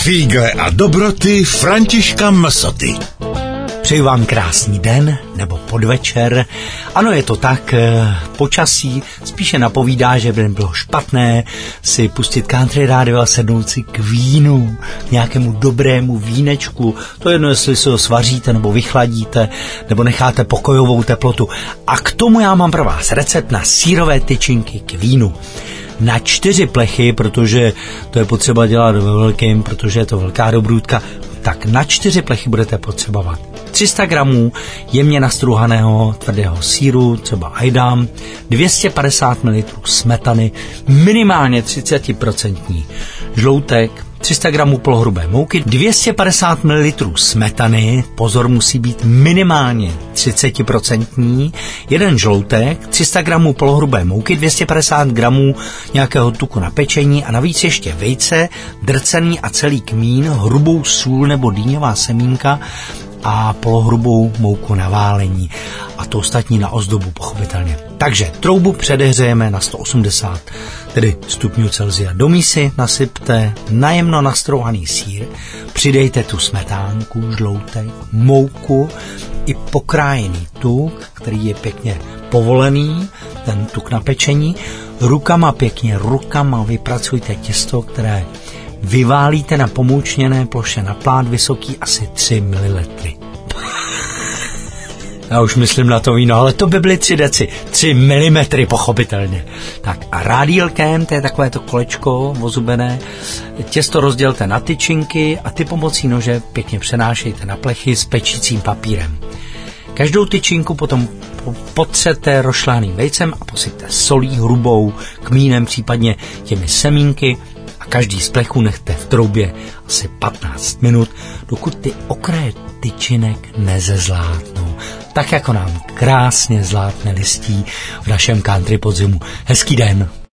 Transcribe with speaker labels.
Speaker 1: Fígle a dobroty Františka Msoty.
Speaker 2: Přeji vám krásný den nebo podvečer. Ano, je to tak, počasí spíše napovídá, že by bylo špatné si pustit country rádio a sednout si k vínu, nějakému dobrému vínečku. To je jedno, jestli si ho svaříte nebo vychladíte, nebo necháte pokojovou teplotu. A k tomu já mám pro vás recept na sýrové tyčinky k vínu. Na 4 plechy, protože to je potřeba dělat ve velkém, protože je to velká dobrůdka, tak na 4 plechy budete potřebovat 300 gramů jemně nastruhaného tvrdého sýru, třeba Edam, 250 ml smetany, minimálně 30% žloutek, 300 gramů polohrubé mouky, 250 ml smetany, pozor, musí být minimálně 30%, jeden žloutek, 300 gramů polohrubé mouky, 250 gramů nějakého tuku na pečení a navíc ještě vejce, drcený a celý kmín, hrubou sůl nebo dýňová semínka a polohrubou mouku na válení a to ostatní na ozdobu pochopitelně. Takže troubu předehřejeme na 180 tedy stupňů Celsia. Do mísy nasypte najemno nastrouhaný sýr, přidejte tu smetánku, žloutek, mouku i pokrájený tuk, který je pěkně povolený, ten tuk na pečení. Rukama vypracujte těsto, které vyválíte na pomoučněné ploše na plát vysoký asi 3 ml. Já už myslím na to víno, ale to by byly 3 deci. 3 mm pochopitelně. Tak a rádílkem, to je takové to kolečko ozubené, těsto rozdělte na tyčinky a ty pomocí nože pěkně přenášejte na plechy s pečícím papírem. Každou tyčinku potom potřete rošláným vejcem a posypte solí hrubou, kmínem, případně těmi semínky a každý z plechů nechte v troubě asi 15 minut, dokud ty okraje tyčinek nezezlátnou. Tak jako nám krásně zlátne listí v našem country podzimu. Hezký den.